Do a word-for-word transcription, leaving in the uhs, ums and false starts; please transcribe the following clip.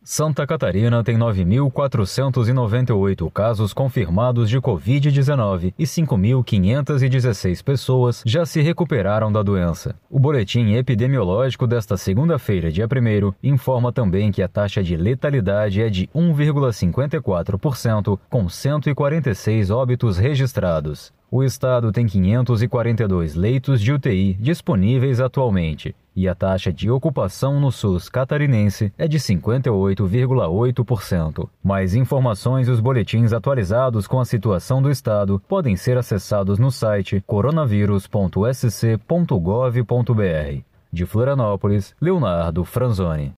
Santa Catarina tem nove mil quatrocentos e noventa e oito casos confirmados de covid dezenove e cinco mil quinhentas e dezesseis pessoas já se recuperaram da doença. O boletim epidemiológico desta segunda-feira, dia primeiro, informa também que a taxa de letalidade é de um vírgula cinquenta e quatro por cento, com cento e quarenta e seis óbitos registrados. O estado tem quinhentos e quarenta e dois leitos de U T I disponíveis atualmente, e a taxa de ocupação no SUS catarinense é de cinquenta e oito vírgula oito por cento. Mais informações e os boletins atualizados com a situação do estado podem ser acessados no site coronavírus ponto s c ponto gov ponto b r. De Florianópolis, Leonardo Franzoni.